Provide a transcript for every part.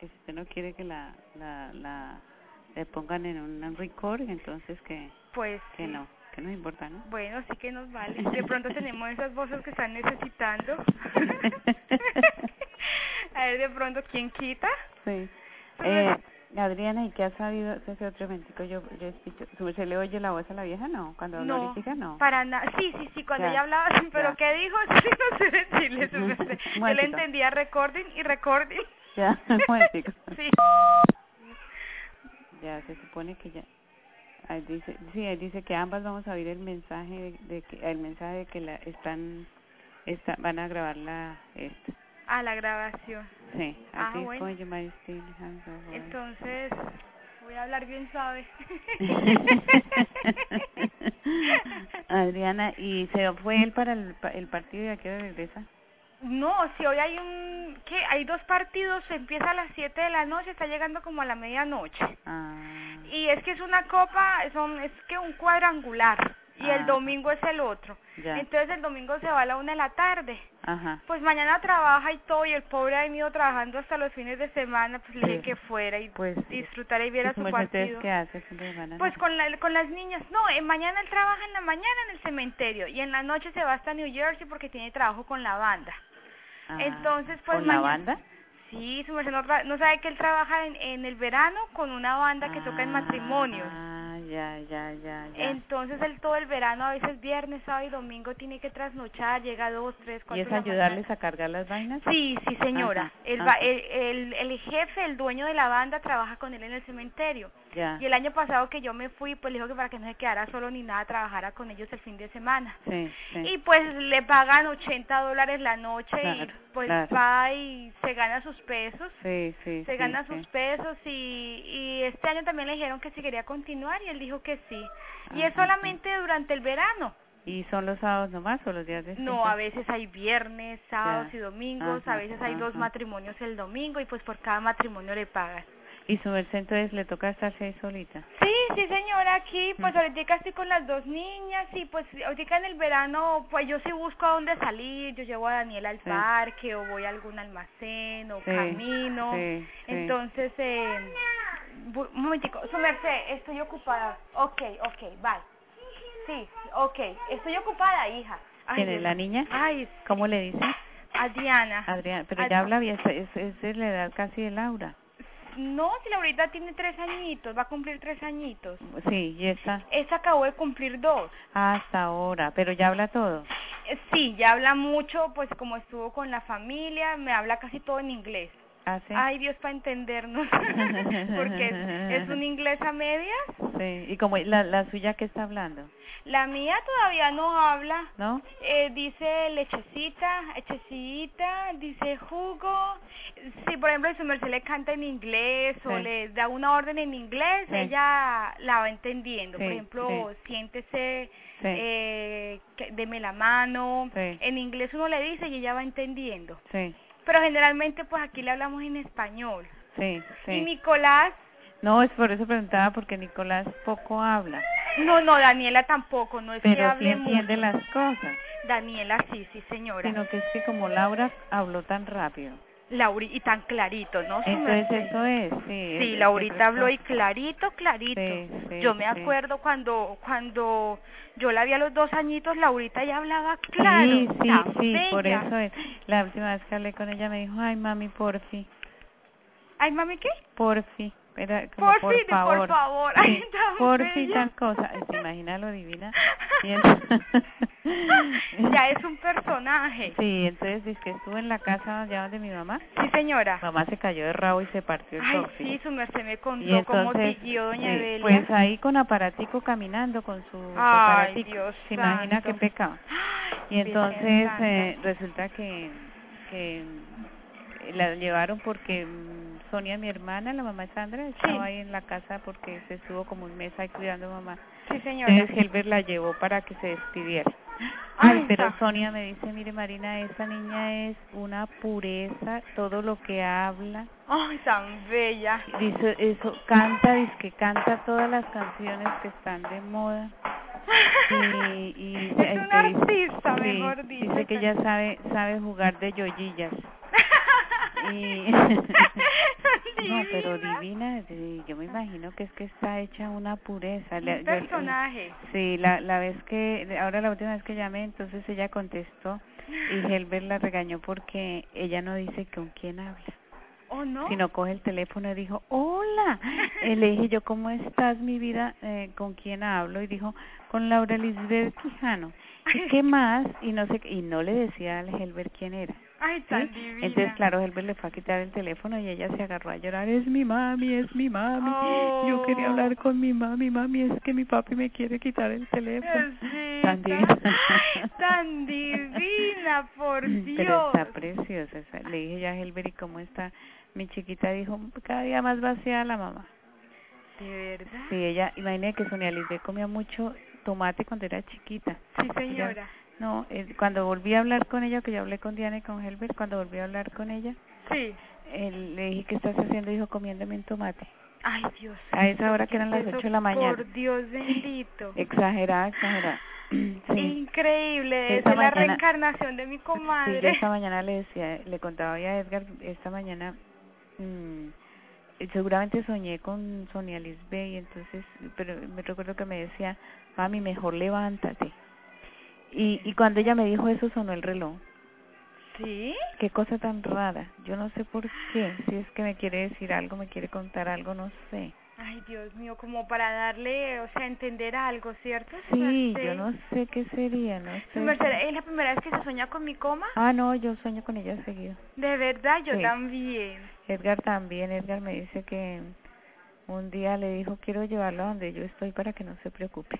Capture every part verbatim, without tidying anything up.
que si usted no quiere que la, la, la, le pongan en un record, entonces que, pues que sí. no, que no importa, ¿no? Bueno, sí que nos vale. De pronto tenemos esas voces que están necesitando. A ver, de pronto, ¿quién quita? Sí. Eh, Adriana, ¿y qué ha sabido? Ese otro momentico, yo, yo escucho, ¿se le oye la voz a la vieja? No, cuando habló No, ahorita, no. para nada. Sí, sí, sí, cuando Ya, ella hablaba, pero ya. ¿qué dijo? Sí, no sé decirle su merced. Un Yo le momentico. entendía recording y recording. Ya, un momentico. Sí. Ya, se supone que ya. Ahí dice, sí, ahí dice que ambas vamos a oír el mensaje de, de que el mensaje de que la están, está, van a grabar la esta. A la grabación. Sí, Ah, así es bueno. como yo me estoy dejando. Entonces, voy a hablar bien suave. Adriana, ¿y se fue él para el, pa- el partido y a qué hora regresa? No, si hoy hay un, ¿qué? Hay dos partidos, empieza a las siete de la noche, está llegando como a la medianoche. Ah, Y es que es una copa, son, es que un cuadrangular, y el ah, domingo es el otro. ya. Entonces el domingo se va a la una de la tarde. Ajá. Pues mañana trabaja y todo, y el pobre ha venido trabajando hasta los fines de semana, pues le dije Sí. que fuera y Pues, disfrutara y viera ¿y su su merced partido. qué hace el fin de semana? Pues con, la, con las niñas, no, eh, mañana él trabaja en la mañana en el cementerio, y en la noche se va hasta New Jersey porque tiene trabajo con la banda. Ah, Entonces, pues ¿con la mañana... banda? Sí, su merced no, tra- no sabe que él trabaja en, en el verano con una banda que toca en matrimonios. Ah, ya, ya, ya, ya. Entonces él todo el verano, a veces viernes, sábado y domingo, tiene que trasnochar, llega a dos, tres, ¿Y cuatro es de la ayudarles mañana. a cargar las vainas? Sí, sí señora. Ajá, El, va- ajá. el, el, el jefe, el dueño de la banda, trabaja con él en el cementerio. Ya. Y el año pasado que yo me fui, pues le dijo que para que no se quedara solo ni nada, trabajara con ellos el fin de semana. Sí, sí. Y pues le pagan ochenta dólares la noche y Claro, pues claro. va y se gana sus pesos. Sí, sí, Se sí, gana sí. sus pesos y, y este año también le dijeron que si quería continuar y él dijo que sí. Y es Ajá, solamente durante el verano. ¿y son los sábados nomás o los días de No, fiesta? a veces hay viernes, sábados Ya. y domingos, a Ajá, veces hay dos ajá. matrimonios el domingo y pues por cada matrimonio le pagan. ¿Y su merced entonces le toca estarse ahí solita? Sí, sí señora, aquí pues Mm. ahorita estoy con las dos niñas y pues ahorita en el verano pues yo sí busco a dónde salir, yo llevo a Daniela al Sí. parque o voy a algún almacén o Sí, camino, sí, sí. entonces eh, bu- un momentico, su merced, estoy ocupada, ok, ok, bye, sí, ok, estoy ocupada hija. Ay, ¿Quién es Dios la mío. niña? Ay, ¿Cómo le dice? Adriana. Adriana, pero Ad- ya habla bien, es, es, es de la edad casi de Laura. No, si Laurita tiene tres añitos, va a cumplir tres añitos. Sí, y esta Esa acabó de cumplir dos. hasta ahora, pero ya habla todo. Eh, Sí, ya habla mucho, pues como estuvo con la familia, me habla casi todo en inglés. ¿Ah, sí? Ay, Dios, para entendernos, porque es, es un inglés a medias. Sí, y como la, la suya que está hablando, La mía todavía no habla. ¿no? Eh, dice lechecita, hechecita, dice jugo. Si por ejemplo su merced le canta en inglés o Sí. le da una orden en inglés, Sí. ella la va entendiendo. Sí, Por ejemplo, sí. siéntese, Sí. eh, que- deme la mano. Sí. En inglés uno le dice y ella va entendiendo. Sí, Pero generalmente pues aquí le hablamos en español. sí, Y sí. Nicolás, No, es por eso preguntaba, porque Nicolás poco habla, no, no, Daniela tampoco, no es que pero sí hable entiende mucho. las cosas, Daniela sí, sí señora. sino que es que como Laura habló tan rápido, Lauri, y tan clarito, ¿no? Su entonces merced. eso es, sí. Sí, es- es Laurita que habló y otras clarito, clarito. Sí, sí, Yo me sí. acuerdo cuando cuando yo la vi a los dos añitos, Laurita ya hablaba cosas. claro, Sí, sí, tan sí, por bella. eso es. La última vez que hablé con ella me dijo, ay mami, porfi, Ay, mami, ¿qué? porfi, era como Por por fin, favor. por favor. Ay, Sí, tan porfi, bella. tal cosa. ¿Se imagina lo divina? Y entonces- Ya es un personaje. Sí, entonces dice que estuvo en la casa allá donde mi mamá. Sí, señora. Mamá se cayó de rabo y se partió el Ay, coxis. sí, su merced me Y contó cómo entonces, siguió doña sí, Evelia. pues ahí con aparatico caminando, con su, su Ay, aparatico. Dios ¿Se imagina santo. qué pecado? Ay, Y Virgen entonces Santa. eh, resulta que, que la llevaron porque mm, Sonia, mi hermana, la mamá de Sandra, estaba Sí. ahí en la casa porque se estuvo como un mes ahí cuidando a mamá. Sí, señora. Entonces Helber la llevó para que se despidiera. Ay, Ay, pero está. Sonia me dice, mire Marina, esa niña es una pureza, todo lo que habla. Ay, tan bella. Dice eso, canta, dice que canta todas las canciones que están de moda. Y, y Es una que dice- artista, sí, mejor dicho. dice que ella sabe sabe jugar de yoyillas. Y Pero divina, sí, yo me imagino que es que está hecha una pureza. Un Le- yo- personaje. sí, la, la vez que, ahora la última vez que llamé, entonces ella contestó y Helber la regañó porque ella no dice con quién habla. ¿O no? Si no coge el teléfono y dijo, hola. Eh, le dije yo, ¿cómo estás, mi vida? Eh, ¿Con quién hablo? Y dijo, con Laura Lisbeth Quijano. ¿Y qué más? Y no sé, qué- y no le decía al Helber quién era. Ay, ¿Sí? tan divina. Entonces, claro, Helber le fue a quitar el teléfono y ella se agarró a llorar, es mi mami, es mi mami. Oh. Yo quería hablar con mi mami, mami, es que mi papi me quiere quitar el teléfono. Sí, Tan divina. Ay, tan divina, por Dios. Pero está preciosa. esa- Le dije ya a Helber, ¿y cómo está? Mi chiquita dijo, cada día más vacía la mamá. ¿De verdad? Sí, ella, imagínate que Sonia Lisbeth comía mucho tomate cuando era chiquita. Sí, señora. Ella- no, eh, cuando volví a hablar con ella, que yo hablé con Diana y con Helber, cuando volví a hablar con ella, Sí. eh, le dije, ¿qué estás haciendo? Dijo, comiéndome un tomate. Ay, Dios. A esa hora que eran las Eso, ocho de la mañana. Por Dios bendito. Exagerada, exagerada. Sí. Increíble, Esta esa es la mañana- reencarnación de mi Sí, yo comadre. esta mañana le decía, le contaba ya a Edgar, esta mañana mm, eh, seguramente soñé con Sonia Lisbeth y entonces, pero me recuerdo que me decía, mami, mejor levántate. Y, y cuando ella me dijo eso sonó el reloj. ¿Sí? Qué cosa tan rara, yo no sé por qué, si es que me quiere decir algo, me quiere contar algo, no sé. Ay, Dios mío, como para darle, o sea, entender algo, ¿cierto? Sí, Merced? yo no sé qué sería, no Su sé. merced, ¿es la primera vez que se sueña con mi coma? Ah, no, yo sueño con ella seguido. De verdad, yo Sí. también. Edgar también, Edgar me dice que un día le dijo, quiero llevarlo a donde yo estoy para que no se preocupe.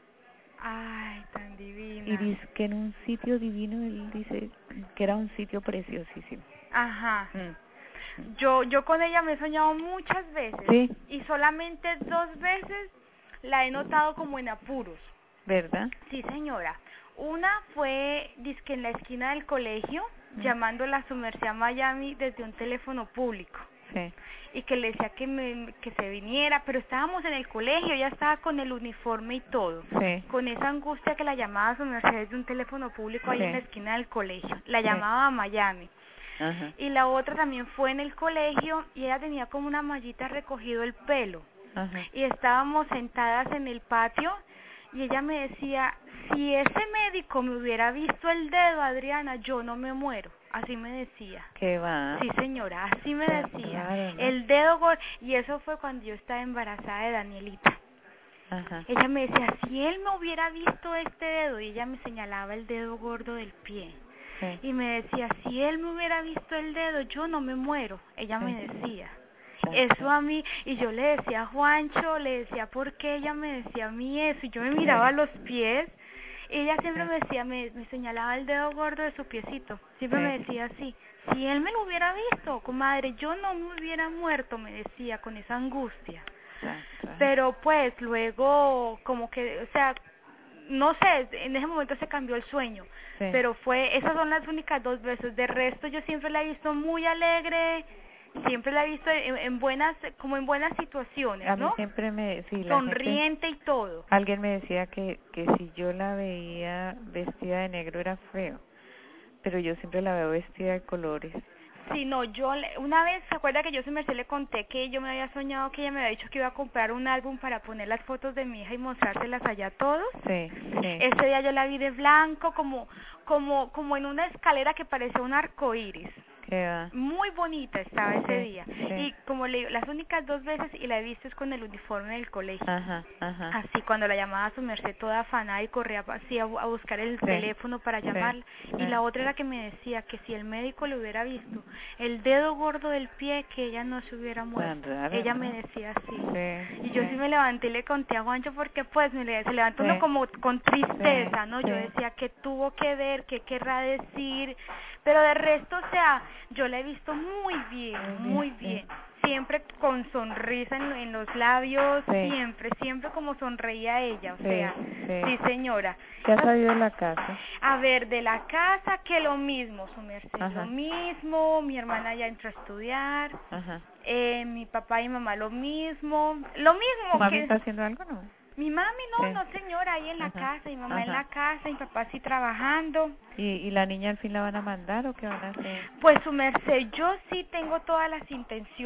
Ay, tan divina. Y dice que en un sitio divino, él dice que era un sitio preciosísimo. Ajá. Mm. Yo, yo con ella me he soñado muchas veces. Sí. Y solamente dos veces la he notado como en apuros. ¿Verdad? Sí, señora. Una fue, dizque en la esquina del colegio, Mm. llamándola a su merced a Miami desde un teléfono público. Sí. Y que le decía que, me, que se viniera, pero estábamos en el colegio, ella estaba con el uniforme y todo. Sí. Con esa angustia que la llamaba a su merced desde un teléfono público ahí Sí. en la esquina del colegio. La Sí. llamaba a Miami. Ajá. Y la otra también fue en el colegio y ella tenía como una mallita recogido el pelo. Ajá. Y estábamos sentadas en el patio y ella me decía, si ese médico me hubiera visto el dedo, Adriana, yo no me muero. Así me decía. ¿Qué va? Sí, señora, así me Tan decía. raro, ¿no? El dedo gordo. Y eso fue cuando yo estaba embarazada de Danielita. Ajá. Ella me decía, si él me hubiera visto este dedo, y ella me señalaba el dedo gordo del pie. Sí. Y me decía, si él me hubiera visto el dedo, yo no me muero. Ella me Sí. decía. Sí. Eso a mí, y yo le decía a Juancho, le decía, ¿por qué ella me decía a mí eso? Y yo me miraba los pies, y ella siempre Sí. me decía, me, me señalaba el dedo gordo de su piecito. Siempre Sí. me decía así, si él me lo hubiera visto, comadre, yo no me hubiera muerto, me decía, con esa angustia. Exacto. Pero pues luego, como que, o sea, no sé, en ese momento se cambió el sueño, Sí. pero fue, esas son las únicas dos veces. De resto yo siempre la he visto muy alegre, siempre la he visto en, en buenas, como en buenas situaciones, A mí ¿no? siempre me, sí, la gente, Sonriente y todo. alguien me decía que, que si yo la veía vestida de negro era feo, pero yo siempre la veo vestida de colores. Sí, no, yo le- una vez, ¿se acuerda que yo a su merced le conté que yo me había soñado que ella me había dicho que iba a comprar un álbum para poner las fotos de mi hija y mostrárselas allá a todos? Sí, sí. Ese día yo la vi de blanco, como, como, como en una escalera que parecía un arco iris. ¿Qué va? Muy bonita estaba ese Sí, día. sí. Y como le digo, las únicas dos veces, y la he visto es con el uniforme del colegio. Ajá, ajá. Así, cuando la llamaba a su merced toda afanada y corría así a, bu- a buscar el Sí, teléfono para sí, llamarla. Y sí. la otra era que me decía que si el médico le hubiera visto el dedo gordo del pie, que ella no se hubiera muerto. raro, Ella ¿no? me decía así. Sí, Y yo sí. sí me levanté y le conté a Juancho porque pues me le, se levantó Sí. uno como con tristeza, Sí, ¿no? sí. Yo decía que tuvo que ver, qué querrá decir, pero de resto, o sea, yo la he visto muy bien, Muy muy bien, sí. bien. Siempre con sonrisa en, en los labios, Sí. siempre, siempre como sonreía ella, o Sí, sea, sí. sí señora. ¿Qué ha sabido de la casa? A ver, de la casa que lo mismo, su merced, Ajá. lo mismo, mi hermana ya entró a estudiar, Ajá. eh, mi papá y mamá lo mismo, lo ¿Tu mismo mami que... está haciendo algo, no? Mi mami no, Sí. no señora, ahí en la Ajá, casa, mi mamá en ajá. la casa, mi papá sí trabajando. ¿Y, ¿Y la niña al fin la van a mandar o qué van a hacer? Pues su merced, yo sí tengo todas las intenciones,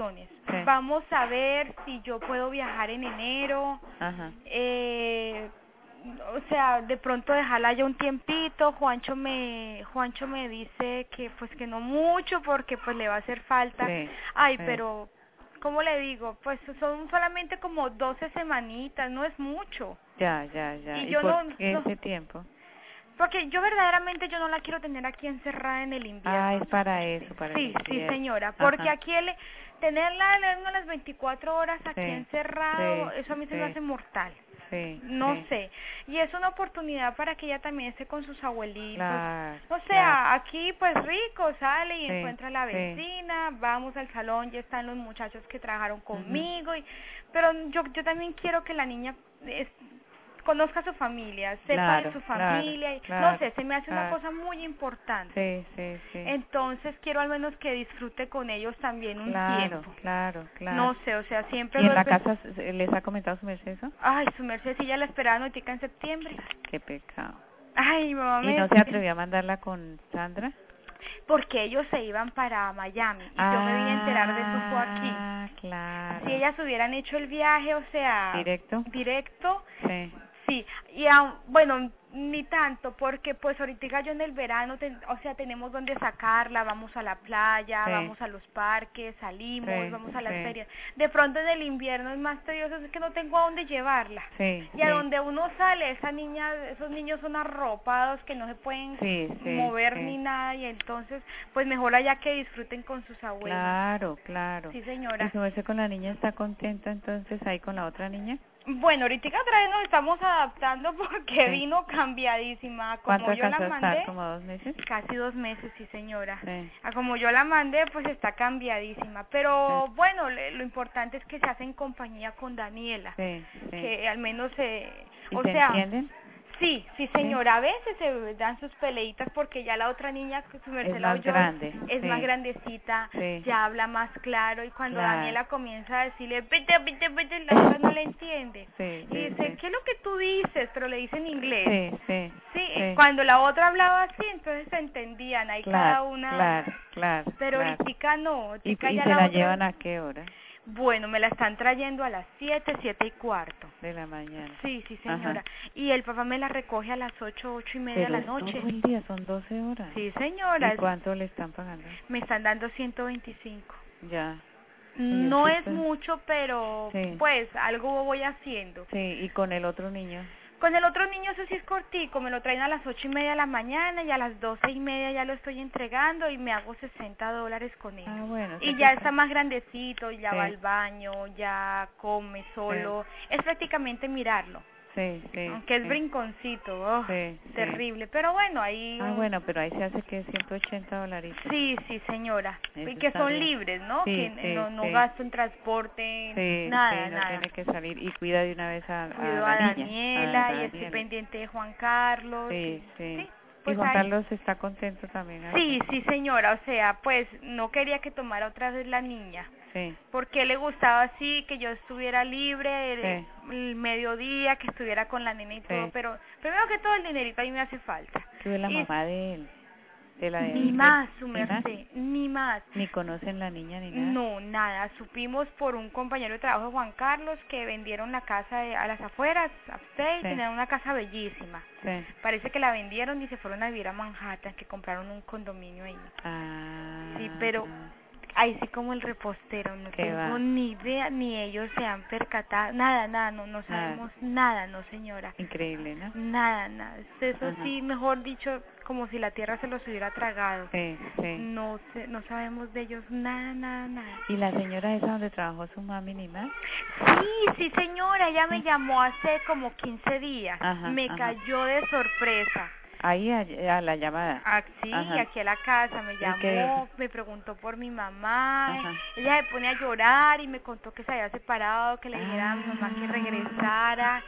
sí. Vamos a ver si yo puedo viajar en enero. Ajá. Eh, o sea, de pronto dejarla ya un tiempito. Juancho me Juancho me dice que pues que no mucho porque pues le va a hacer falta. Sí, Ay, sí. pero ¿cómo le digo? Pues son solamente como doce semanitas, no es mucho. Ya, ya, ya. Y ¿Y, yo por no, qué no ese tiempo? porque yo verdaderamente yo no la quiero tener aquí encerrada en el invierno. Ah, es para eso, para Sí, el sí, invierno. señora, porque Ajá. aquí el, tenerla a las veinticuatro horas aquí Sí, encerrado, sí, eso a mí se me sí, hace mortal. sí, No sí. sé, y es una oportunidad para que ella también esté con sus abuelitos. Claro, O sea, claro. aquí pues rico, sale y Sí, encuentra a la sí. vecina, vamos al salón, ya están los muchachos que trabajaron Ujú. conmigo, y, pero yo yo también quiero que la niña es, conozca a su familia, sepa de Claro, su claro, familia, y, no claro, sé, se me hace una claro. cosa muy importante. Sí, sí, sí. Entonces quiero al menos que disfrute con ellos también un Claro, tiempo. claro, claro. No sé, o sea, siempre ¿Y en lo he la pen- casa s- les ha comentado su merced eso? Ay, su merced, si ya la esperaba notica en septiembre. Qué pecado. Ay, mamá ¿Y me no se decía, atrevió a mandarla con Sandra? porque ellos se iban para Miami y yo me vine a enterar de eso fue aquí. Ah, claro. Si ellas hubieran hecho el viaje, o sea, ¿Directo? directo, Sí. sí, y aun- bueno, ni tanto, porque pues ahorita yo en el verano, ten- o sea, tenemos donde sacarla, vamos a la playa, Sí. vamos a los parques, salimos, Sí, vamos a las sí. ferias. De pronto en el invierno es más tedioso, es que no tengo a dónde llevarla. Sí, Y a sí. donde uno sale, esa niña, esos niños son arropados que no se pueden Sí, sí, mover sí. ni nada, y entonces, pues mejor allá que disfruten con sus abuelos. Claro, claro. Sí, ¿Y señora. su merced con la niña está contenta entonces ahí con la otra niña? Bueno, ahorita otra vez nos estamos adaptando porque Sí. vino cambiadísima. ¿Cuánto Como yo la alcanzó a estar? mandé, ¿Como dos meses? casi dos meses, sí, señora. Sí. A como yo la mandé, pues está cambiadísima. Pero Sí, bueno, le- lo importante es que se hace en compañía con Daniela. sí, sí. Que al menos, eh, ¿Y o se sea, entienden? sí, sí, señora. A veces se dan sus peleitas porque ya la otra niña, que su merced Es la más oyó, grande. es Sí. más grandecita, Sí. ya habla más claro, y cuando Claro. Daniela comienza a decirle, vete, vete, vete, la otra no le entiende. Sí, Y sí, dice, sí. ¿qué es lo que tú dices? Pero le dice en inglés. Sí, sí. Sí, sí. cuando la otra hablaba así, entonces se entendían, ahí cada Claro, una. claro, claro. Pero claro. ahorita no, ¿Y, ahorita y ya se la la otra. llevan a qué hora Bueno, me la están trayendo a las siete, siete y cuarto. de la mañana? Sí, sí, Ajá. señora. Y el papá me la recoge a las ocho, ocho y media de Pero la es noche. todo el día, son doce horas. Sí, señora. ¿Y es- cuánto le están pagando? Me están dando ciento veinticinco. Ya. No eso es está- mucho, pero Sí. pues algo voy haciendo. Sí, y con el otro niño. Con el otro niño eso sí es cortico, me lo traen a las ocho y media de la mañana y a las doce y media ya lo estoy entregando y me hago sesenta dólares con él. Ah, bueno. Y eso ya está- está más grandecito, ya Sí. va al baño, ya come solo. Es prácticamente mirarlo. Sí, sí. Aunque es sí. brinconcito, oh, Sí, sí. terrible. Pero bueno, ahí. Ah, um, bueno, pero ahí se hace que ciento ochenta dolaritos. Sí, sí, señora. Eso Y que está son bien. libres, ¿no? Sí, Que sí, no, no sí. gasto en transporte, Sí, nada, sí, no nada. tiene que salir y cuida de una vez a, a Cuido la a niña. Daniela a y estoy Daniela. pendiente de Juan Carlos. Sí, y- sí. sí, Y pues Juan ahí. Carlos está contento también. ahí. Sí, sí, señora. O sea, pues no quería que tomara otra vez la niña. Sí, Porque le gustaba así, que yo estuviera libre el, Sí. el mediodía, que estuviera con la nena y todo. Sí. Pero primero que todo el dinerito a mí me hace falta. tú eres la Y mamá de él. De la de Ni de- más, su ¿Ni más? merced, ni más. Ni conocen la niña ni nada. No, nada. Supimos por un compañero de trabajo de Juan Carlos que vendieron la casa de- a las afueras, upstate, Sí. tenían una casa bellísima. Sí. Parece que la vendieron y se fueron a vivir a Manhattan, que compraron un condominio ahí. Ah. Sí, pero ahí sí como el repostero, no Qué tengo va. ni idea, ni ellos se han percatado, nada, nada, no, no sabemos nada, no señora. Increíble, ¿no? Nada, nada. Eso Ajá. sí, mejor dicho, como si la tierra se los hubiera tragado. Sí, sí. No sé, no sabemos de ellos nada, nada, nada. ¿Y la señora esa donde trabajó su mami ni más? Sí, sí, señora, ella me llamó hace como quince días. Ajá, me ajá. cayó de sorpresa. Ahí a, a la llamada. Ah, sí, Ajá. aquí a la casa me qué llamó, dijo? me preguntó por mi mamá. Ajá. Ella se pone a llorar y me contó que se había separado, que le dijera a mi mamá que Ah. regresara.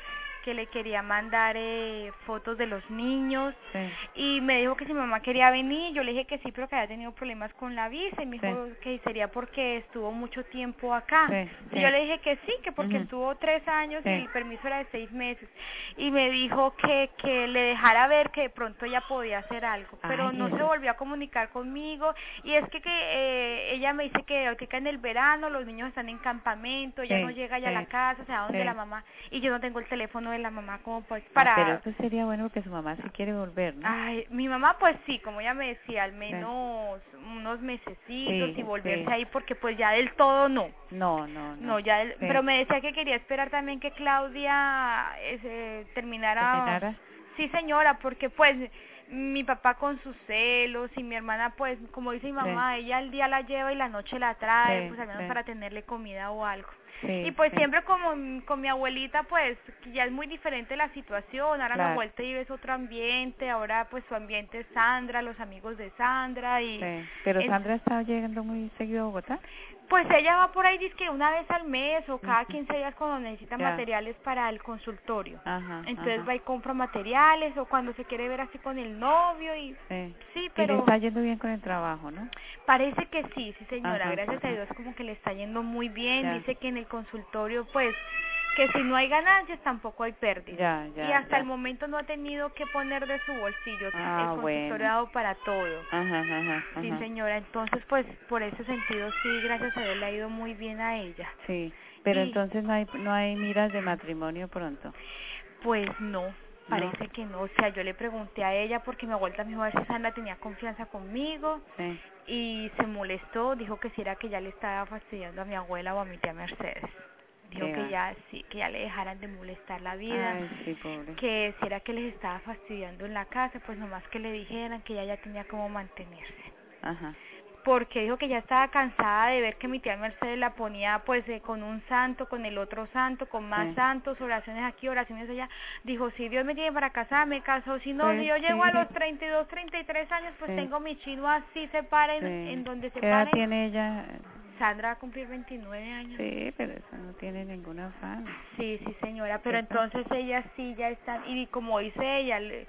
que le quería mandar eh, fotos de los niños, Sí. y me dijo que si mi mamá quería venir. Yo le dije que sí, pero que había tenido problemas con la visa, y me Sí. dijo que sería porque estuvo mucho tiempo acá. Sí, Y sí. yo le dije que sí, que porque Ujú. estuvo tres años Sí. y el permiso era de seis meses, y me dijo que, que le dejara ver que de pronto ella podía hacer algo, pero Ay, no se eso. volvió a comunicar conmigo. Y es que, que eh, ella me dice que ahorita en el verano los niños están en campamento, ella Sí, no llega ya a sí, la casa, o sea, donde sí. la mamá, y yo no tengo el teléfono de la mamá como pa- Ah, pero para... eso sería bueno porque su mamá sí quiere volver, ¿no? Ay, mi mamá pues sí, como ella me decía, al Sí. menos unos mesecitos Sí, y volverse sí. ahí, porque pues ya del todo no. No, no, No, no. ya, del- Sí. pero me decía que quería esperar también que Claudia ese, terminara. ¿Terminara? Sí, señora, porque pues mi papá con sus celos y mi hermana, pues como dice mi mamá, ella al día la lleva y la noche la trae, Sí, pues al menos sí. para tenerle comida o algo. Sí, Y pues sí. siempre como m- con mi abuelita, pues que ya es muy diferente la situación. Ahora mi Claro. abuelita vive es otro ambiente, ahora pues su ambiente es Sandra, los amigos de Sandra, y Sí. Pero en- Sandra está llegando muy seguido a Bogotá. pues ella va por ahí, dice que una vez al mes o cada Ujú. quince días cuando necesita Ya. materiales para el consultorio. Ajá, Entonces ajá. va y compra materiales, o cuando se quiere ver así con el novio, y Sí. sí, Y le pero está yendo bien con el trabajo, ¿no? parece que sí, sí señora, Ajá, gracias a ajá. Dios como que le está yendo muy bien. Ya. Dice que en el consultorio pues que si no hay ganancias tampoco hay pérdidas. Ya, ya, Y hasta ya. el momento no ha tenido que poner de su bolsillo, Ah, el consultorio bueno. ha dado para todo. Ajá, ajá, Sí ajá. señora, entonces pues por ese sentido sí, gracias a Dios le ha ido muy bien a ella. Sí. Pero Y entonces no hay no hay miras de matrimonio pronto, pues no, ¿no? parece que no. O sea, yo le pregunté a ella porque mi abuela me dijo a ver si Sandra tenía confianza conmigo, Sí. y se molestó, dijo que si era que ya le estaba fastidiando a mi abuela o a mi tía Mercedes. Dijo Qué que va. ya sí, que ya le dejaran de molestar la vida, Ay, sí, pobre. que si era que les estaba fastidiando en la casa, pues nomás que le dijeran que ella ya tenía como mantenerse. Ajá. Porque dijo que ya estaba cansada de ver que mi tía Mercedes la ponía pues eh, con un santo, con el otro santo, con más Sí. santos, oraciones aquí, oraciones allá. Dijo, si Dios me tiene para casar, me caso. Si no, si Pues yo llego a sí. los treinta y dos, treinta y tres años, pues Sí. tengo mi chino así, se paren Sí. en donde se ¿Qué edad paren. tiene ella? Sandra va a cumplir veintinueve años. Sí, pero eso no tiene ningún afán. Sí, sí señora, pero ¿Cierto? entonces ella sí ya está, y como dice ella, le, eh,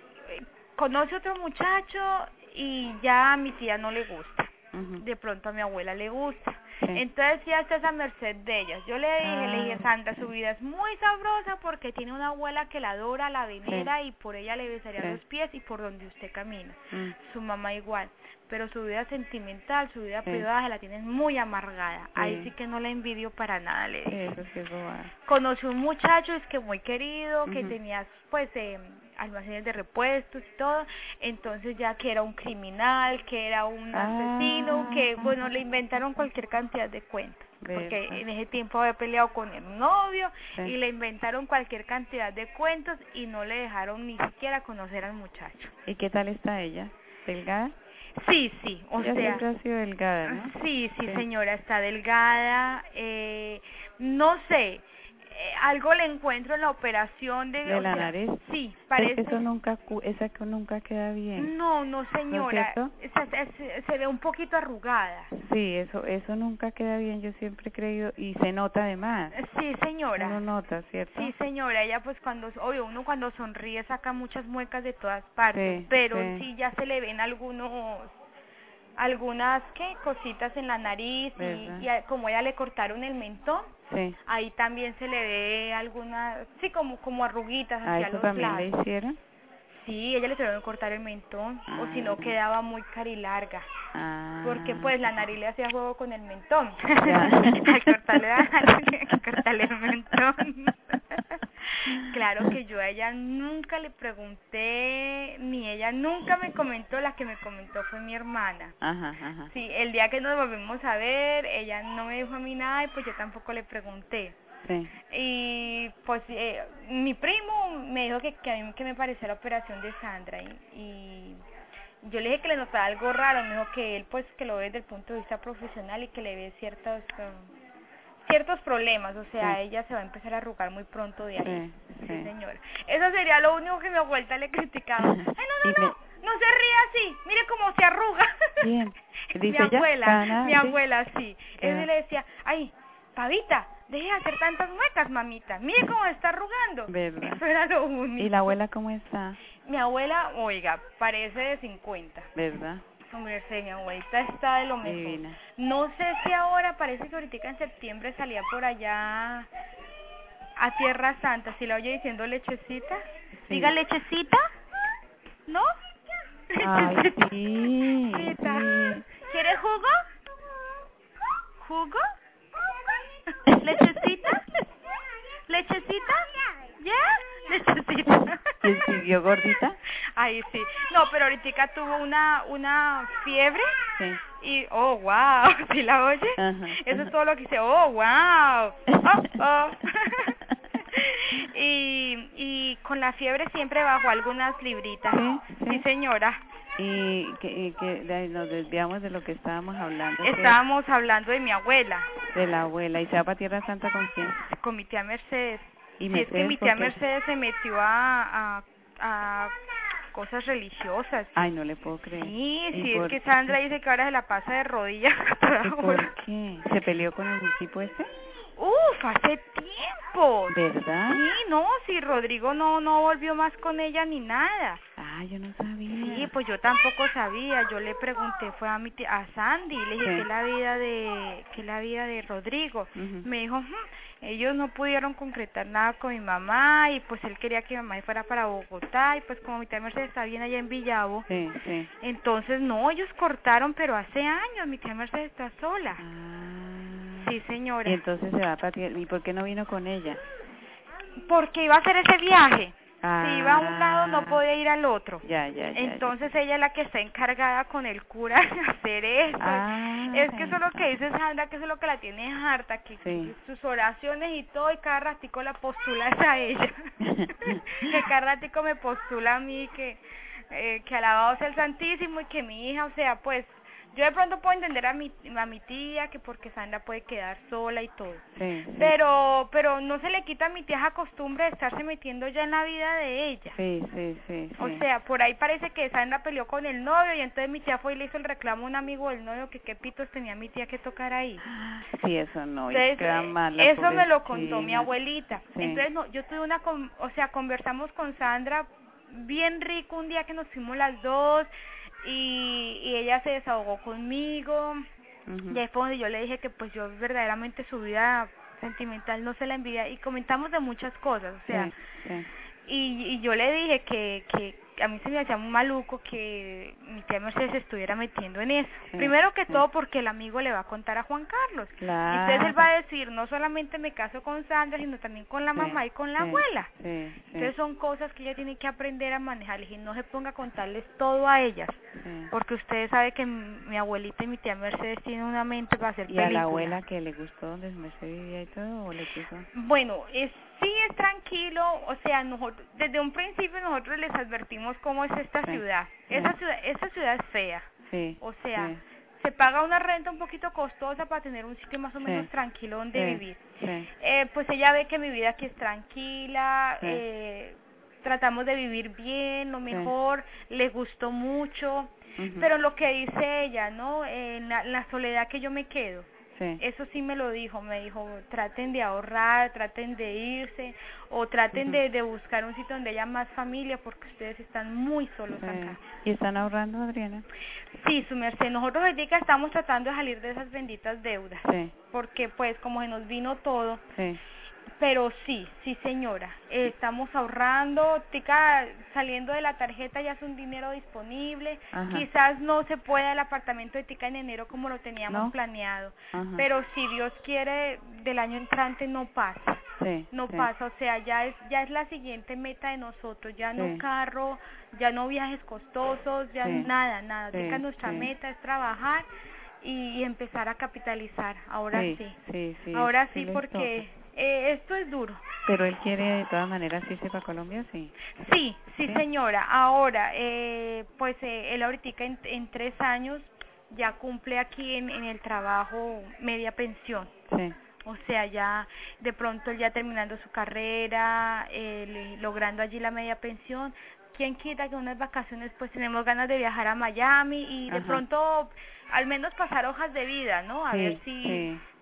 conoce otro muchacho y ya a mi tía no le gusta. Ujú. De pronto a mi abuela le gusta. Sí. Entonces ya está esa merced de ellas. Yo le dije, le dije, Ah, Sandra, sí. su vida es muy sabrosa porque tiene una abuela que la adora, la venera, y por ella le besaría Sí. los pies y por donde usted camina. Mm. Su mamá igual. Pero su vida sentimental, su vida Sí. privada, se la tienen muy amargada. Ahí Sí. sí que no la envidio para nada, le Sí, dije. eso sí es bobada. Conoció un muchacho, es que muy querido, que Ujú. tenía pues eh, almacenes de repuestos y todo, entonces ya que era un criminal, que era un asesino, Ah, que bueno, le inventaron cualquier cantidad de cuentos, porque verdad. en ese tiempo había peleado con el novio, Sí. y le inventaron cualquier cantidad de cuentos y no le dejaron ni siquiera conocer al muchacho. ¿Y qué tal está ella? ¿Delgada? Sí, sí, o Ella sea, siempre ha sido delgada, ¿no? sí, sí, Sí. señora, está delgada, eh, no sé, eh, algo le encuentro en la operación de, ¿De o la sea, nariz? sí, Es parece, que eso nunca, cu- esa que nunca queda bien, no, no ¿no es señora, cierto? se, se, se ve un poquito arrugada. Sí, eso eso nunca queda bien, yo siempre he creído, y se nota además, Sí, señora. uno nota, ¿cierto? Sí, señora, ella pues cuando, obvio, uno cuando sonríe saca muchas muecas de todas partes, Sí, pero sí. sí ya se le ven algunos, algunas, ¿qué? Cositas en la nariz, y, ¿Verdad? y a- como ella le cortaron el mentón, Sí. ahí también se le ve algunas, sí, como como arruguitas ¿A hacia eso los también le lados. hicieron? Sí, ella le tuvieron que cortar el mentón, o si no Ah. quedaba muy carilarga. Ah. Porque pues la nariz le hacía juego con el mentón. Ya. Al cortarle la nariz, al cortarle el mentón. Claro que yo a ella nunca le pregunté, ni ella nunca me comentó, la que me comentó fue mi hermana. Ajá, ajá. Sí, el día que nos volvimos a ver, ella no me dijo a mí nada, y pues yo tampoco le pregunté. Sí. Y pues eh, mi primo me dijo que, que a mí que me parecía la operación de Sandra, y, y yo le dije que le notaba algo raro. Me dijo que él pues que lo ve desde el punto de vista profesional y que le ve ciertos um, ciertos problemas, o sea, Sí. ella se va a empezar a arrugar muy pronto de ahí. Sí, Sí, sí. señora. Eso sería lo único que mi abuelita le criticaba. Ay, no, Y no, no, me- no se ría así, mire cómo se arruga. ¿Quién? Mi ¿Dice ella? abuela, Pana, mi sí. abuela, sí. Ya. Él le decía, ay, Pavita, deje de hacer tantas muecas, mamita, mire cómo está arrugando. ¿Verdad? Eso era lo único. ¿Y la abuela cómo está? Mi abuela, oiga, parece de cincuenta. ¿Verdad? Hombre, sí, mi abuelita está de lo mejor. Divina. No sé si ahora, parece que ahorita en septiembre salía por allá a Tierra Santa, si la oye diciendo lechecita. Sí. Diga lechecita, ¿no? Ay, sí, Lechecita. sí. ¿Quiere jugo? ¿Jugo? ¿Lechecita? ¿Lechecita? ¿Ya? ¿Lechecita? ¿Y siguió gordita? Ay, sí. No, pero ahorita tuvo una una fiebre. Sí. Y, oh, wow, ¿sí la oye? Ajá, Eso ajá. es todo lo que dice, oh, wow, oh, oh. y, y con la fiebre siempre bajó algunas libritas. Sí, sí. Sí, señora. Y que, y que de ahí nos desviamos de lo que estábamos hablando. que- Estábamos hablando de mi abuela, De la abuela. ¿Y se va para Tierra Santa con quién? con mi tía Mercedes. Y Si es que Mercedes, mi ¿por tía qué? Mercedes se metió a, a, a cosas religiosas. Ay, no le puedo creer. Sí, ¿Y sí, es por que qué? Sandra dice que ahora se la pasa de rodillas a toda ¿Y por hora. qué? ¿Se peleó con el tipo ese? Uf, hace tiempo. ¿Verdad? Sí, no, si Rodrigo no no volvió más con ella ni nada. Ah, yo no sabía. Sí, pues yo tampoco sabía. Yo le pregunté, fue a mi tía, a Sandy, le dije Sí. que es la vida de que es la vida de Rodrigo. Ujú. Me dijo, "Hmm, ellos no pudieron concretar nada con mi mamá y pues él quería que mi mamá se fuera para Bogotá y pues como mi tía Mercedes está bien allá en Villavo, Sí, sí. entonces no, ellos cortaron, pero hace años mi tía Mercedes está sola." Ah. Sí, señora. Y entonces se va para Tierra. ¿Y por qué no vino con ella? Porque iba a hacer ese viaje. Ah. Si iba a un lado no podía ir al otro. Ya, ya, ya. Entonces ella es la que está encargada con el cura de hacer eso. Ah, Es que eso es lo que está. dice Sandra, que eso es lo que la tiene harta, que, Sí. que sus oraciones y todo, y cada ratico la postula es a ella. Que cada ratico me postula a mí, que, eh, que alabado sea el Santísimo y que mi hija, o sea, pues, yo de pronto puedo entender a mi, a mi tía, que porque Sandra puede quedar sola y todo. Sí, sí. Pero pero no se le quita a mi tía esa costumbre de estarse metiendo ya en la vida de ella. Sí, sí, sí, O sí. sea, por ahí parece que Sandra peleó con el novio y entonces mi tía fue y le hizo el reclamo a un amigo del novio que qué pitos tenía mi tía que tocar ahí. Sí, eso no, y Entonces, queda eh, mal la eso me lo contó mi pobrecina. abuelita. Sí. Entonces, no, yo tuve una, con- o sea, conversamos con Sandra bien rico un día que nos fuimos las dos y, y ella se desahogó conmigo. Ujú. Y ahí fue donde yo le dije que pues yo verdaderamente su vida sentimental no se la envidia y comentamos de muchas cosas, o sea, Sí, sí. y, y yo le dije que, que a mí se me hacía muy maluco que mi tía Mercedes se estuviera metiendo en eso. Sí, Primero que sí. todo porque el amigo le va a contar a Juan Carlos. Claro. Y entonces él va a decir, no solamente me caso con Sandra, sino también con la Sí, mamá y con la sí, abuela. Sí, sí. Entonces son cosas que ella tiene que aprender a manejar y no se ponga a contarles todo a ellas. Sí. Porque ustedes saben que mi, mi abuelita y mi tía Mercedes tienen una mente para hacer ¿Y películas. a la abuela que le gustó donde Mercedes vivía y todo o le puso? Bueno, es, sí es tranquilo, o sea, nosotros desde un principio nosotros les advertimos cómo es esta Sí, ciudad. sí. Esa ciudad, esta ciudad es fea. Sí. O sea, sí, se paga una renta un poquito costosa para tener un sitio más o Sí. menos tranquilo donde sí, vivir. Sí. Eh, pues ella ve que mi vida aquí es tranquila, Sí. eh, tratamos de vivir bien, lo mejor, le gustó mucho, Ujú. pero lo que dice ella, ¿no? En la, la soledad que yo me quedo. Sí. Eso sí me lo dijo, me dijo, traten de ahorrar, traten de irse, o traten Ujú. de, de buscar un sitio donde haya más familia, porque ustedes están muy solos Sí. acá. ¿Y están ahorrando, Adriana? Sí, su merced, nosotros ahorita estamos tratando de salir de esas benditas deudas, Sí. porque pues como se nos vino todo, Sí. pero sí, sí señora, eh, estamos ahorrando, tica, saliendo de la tarjeta ya es un dinero disponible, Ajá. quizás no se pueda el apartamento de tica en enero como lo teníamos ¿No? planeado, Ajá. pero si Dios quiere del año entrante no pasa, Sí. no sí. pasa, o sea, ya es ya es la siguiente meta de nosotros, ya no Sí. carro, ya no viajes costosos, ya Sí. nada, nada, Sí, tica nuestra sí. meta es trabajar y, y empezar a capitalizar, ahora Sí, sí, sí, sí, ahora sí sí les porque toca. eh, esto es duro. Pero él quiere de todas maneras irse para Colombia, sí. Sí, sí, ¿Sí? señora. Ahora, eh, pues eh, él ahorita en, en tres años ya cumple aquí en, en el trabajo media pensión. Sí. O sea, ya de pronto él ya terminando su carrera, eh, le- logrando allí la media pensión. ¿Quién quita que unas vacaciones pues tenemos ganas de viajar a Miami y de Ajá. pronto al menos pasar hojas de vida, ¿no? A Sí, ver si sí.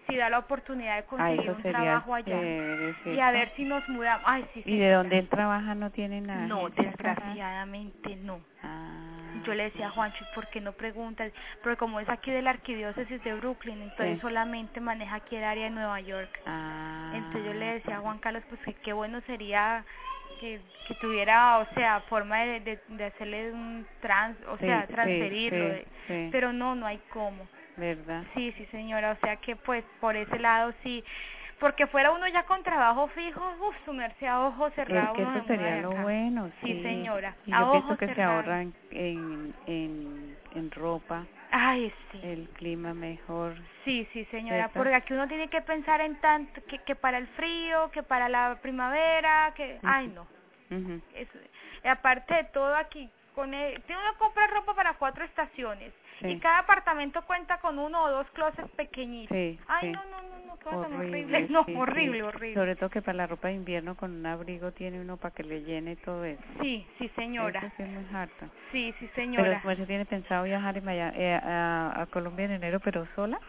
si da la oportunidad de Ah, conseguir eso un sería trabajo allá chévere, y a ¿cierto? ver si nos mudamos. Ay, sí, ¿Y de señora. dónde él trabaja no tiene nada? No, agencia acá, nada? desgraciadamente no. Ah, Yo le decía a Juancho, ¿y por qué no preguntas? Porque como es aquí de la arquidiócesis de Brooklyn, entonces sí. solamente maneja aquí el área de Nueva York. Ah, Entonces yo le decía a Juan Carlos, pues que qué bueno sería que, que tuviera, o sea, forma de, de, de hacerle un trans, o sí, sea, sí, transferirlo, sí, de- sí, pero no, no hay cómo. ¿verdad? Sí, sí, señora, o sea que pues por ese lado sí, porque fuera uno ya con trabajo fijo, uff, sumerse a ojos Es cerrados que uno eso se mueve sería de lo acá. bueno, Sí, sí. señora, Y a yo pienso ojos que se cerrados. ahorran en, en, en ropa, Ay, sí. el clima mejor, Sí, sí, señora, ¿cierto? porque aquí uno tiene que pensar en tanto que, que para el frío, que para la primavera, que, ay, no. Ujú. Es, y aparte de todo aquí, con el, tiene uno compra ropa para cuatro estaciones y Sí, cada apartamento cuenta con uno o dos closets pequeñitos. sí, Ay, sí. no, no, no, no, qué cosa tan horrible, Horrible, no, sí, sí. horrible, horrible. Sobre todo que para la ropa de invierno con un abrigo tiene uno para que le llene todo eso. Sí, sí, señora. Eso sí es muy harto. Sí, sí, Pero señora. después se tiene pensado viajar en Maya- eh, a, a Colombia en enero, pero sola.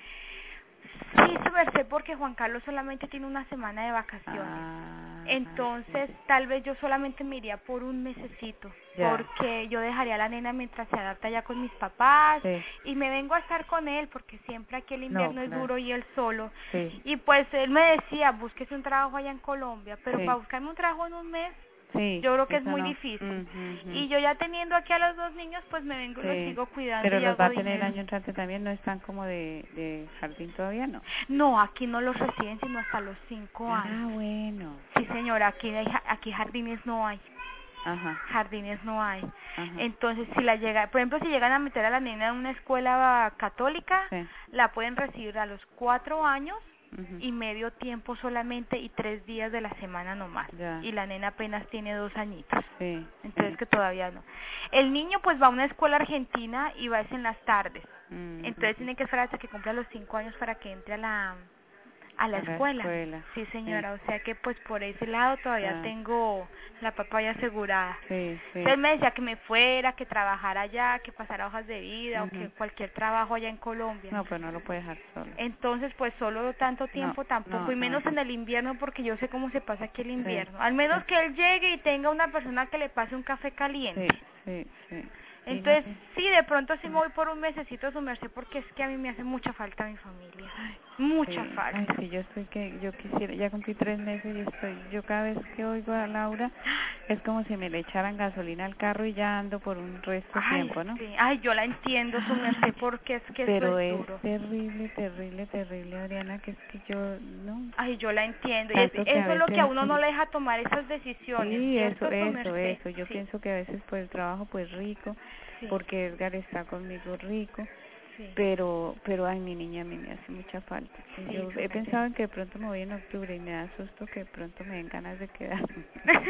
Sí, su merced, porque Juan Carlos solamente tiene una semana de vacaciones. Ah, Entonces, tal vez yo solamente me iría por un mesecito, ya, porque yo dejaría a la nena mientras se adapta ya con mis papás sí. y me vengo a estar con él, porque siempre aquí el No, invierno es claro. duro y él solo. Sí, Y pues él me decía, búsquese un trabajo allá en Colombia, pero para sí, buscarme un trabajo en un mes, sí. yo creo que es Eso muy no. difícil. Mm, mm, Y yo ya teniendo aquí a los dos niños, pues me vengo y los sí. sigo cuidando Pero y los va hago a tener el dinero. año entrante también, no están como de, de jardín todavía, ¿no? No, aquí no los reciben sino hasta los cinco Ah, años. bueno. Sí, señora, aquí, hay ja- aquí jardines no hay. Ajá, Jardines no hay. ajá. Entonces, si la llega, por ejemplo, si llegan a meter a la nena en una escuela católica, Sí. la pueden recibir a los cuatro años Ujú. y medio tiempo solamente y tres días de la semana nomás. Ya. Y la nena apenas tiene dos añitos. Sí, Entonces sí. que todavía no. El niño pues va a una escuela argentina y va es en las tardes. Mm, Entonces tiene que esperar hasta que cumpla los cinco años para que entre a la a la a la escuela. escuela. Sí, Sí, señora, o sea que pues por ese lado todavía ya. tengo la papaya asegurada. Sí, sí. Él me decía que me fuera, que trabajara allá, que pasara hojas de vida o que Ujú. cualquier trabajo allá en Colombia. No, pues no lo puede dejar solo. Entonces, pues solo tanto No, tiempo tampoco, no, y menos no. en el invierno porque yo sé cómo se pasa aquí el Sí, invierno. Al sí, menos que él llegue y tenga una persona que le pase un café sí, caliente. sí, sí. Sí, no, Entonces, sí. sí, de pronto sí Sí. me voy por un mesecito a su merced porque es que a mí me hace mucha falta mi familia. Ay, Mucha sí, ay, falta. sí, yo estoy que, yo quisiera, ya cumplí tres meses y estoy, yo cada vez que oigo a Laura, es como si me le echaran gasolina al carro y ya ando por un resto de Ay, tiempo, ¿no? sí. Ay, yo la entiendo, su merced, Ay, porque es que eso pero es es duro. terrible, terrible, terrible, Adriana, que es que yo, no, Ay, yo la entiendo. Y es, tanto que a eso es lo que a veces, uno no le deja tomar esas decisiones, sí, eso, ¿cierto, su eso, merced? eso, yo Sí, pienso que a veces por el trabajo pues rico, sí, porque Edgar está conmigo rico, sí. pero, pero ay, mi niña a mí me hace mucha falta. Y Sí, yo su he merced. pensado en que de pronto me voy en octubre y me da susto que de pronto me den ganas de quedarme.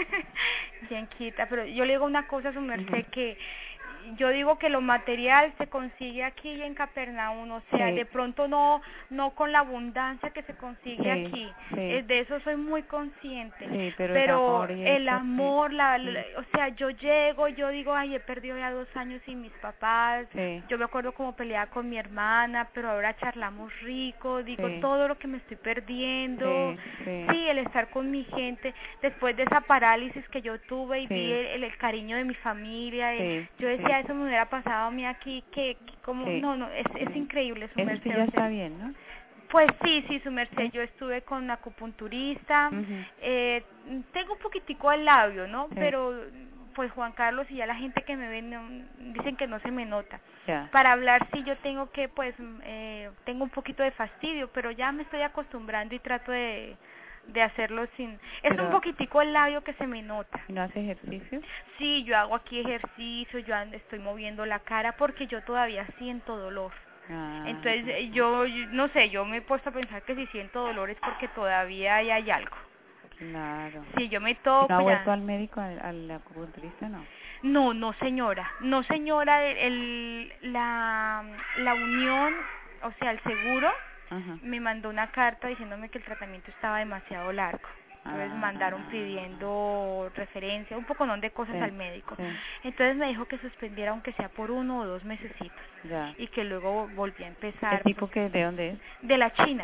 Quién quita, pero yo le digo una cosa a su Ujú. merced que yo digo que lo material se consigue aquí y en Capernaum, o sea, Sí, de pronto no no con la abundancia que se consigue sí, aquí, sí, eh, de eso soy muy consciente, sí, pero el pero amor y el eso sí, amor, la, la- sí, o sea, yo llego, yo digo, ay, he perdido ya dos años sin mis papás, sí, yo me acuerdo como peleaba con mi hermana, pero ahora charlamos rico, digo sí, todo lo que me estoy perdiendo, sí, sí, sí, el estar con mi gente, después de esa parálisis que yo tuve y vi sí, el, el, el cariño de mi familia, eh, sí, yo sí, decía, eso me hubiera pasado a mí aquí, que, que como, sí, no, no, es, es sí. increíble su Eso sí merced, ya o sea, está bien, ¿no? pues sí, sí, su merced, Sí. yo estuve con acupunturista, Ujú. eh, tengo un poquitico al labio, ¿no? Sí, Pero pues Juan Carlos y ya la gente que me ve no, dicen que no se me nota. ya, Para hablar sí yo tengo que, pues, eh, tengo un poquito de fastidio, pero ya me estoy acostumbrando y trato de, de hacerlo sin... Es un pero poquitico el labio que se me nota. ¿y no hace ejercicio? Sí, yo hago aquí ejercicio, yo ando- estoy moviendo la cara porque yo todavía siento dolor. Ah, Entonces eh, yo, yo no sé, yo me he puesto a pensar que si siento dolor es porque todavía hay, hay algo. claro. Si yo me ¿Y no ha toco vuelto ya... al médico, al, al acupunturista, no? No, no señora, no señora, el, el- la, la unión, o sea, el seguro, Ajá. me mandó una carta diciéndome que el tratamiento estaba demasiado largo. Entonces mandaron Ah, pidiendo referencia, un poco no de cosas al sí, médico. sí, Entonces me dijo que suspendiera aunque sea por uno o dos mesecitos ya. y que luego volvía a ¿El empezar, pues, tipo que de dónde es? de la China.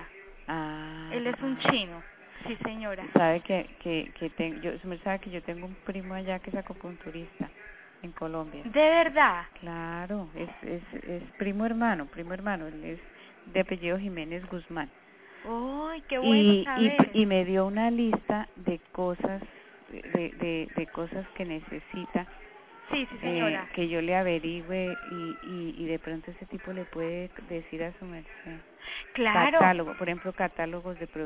Ah. Él es un chino. Sí, señora. Sabe que que que tengo, yo usted sabe que yo tengo un primo allá que es acupunturista en Colombia. ¿De verdad? Claro, es es es primo hermano, primo hermano, él es de apellido Jiménez Guzmán. ¡Uy, qué bueno Y saber! y y me dio una lista de cosas de de de cosas que necesita. Sí, sí, Eh, señora. que yo le averigüe y, y, y de pronto ese tipo le puede decir a su merced. Claro. Catálogo, por ejemplo, catálogos de productos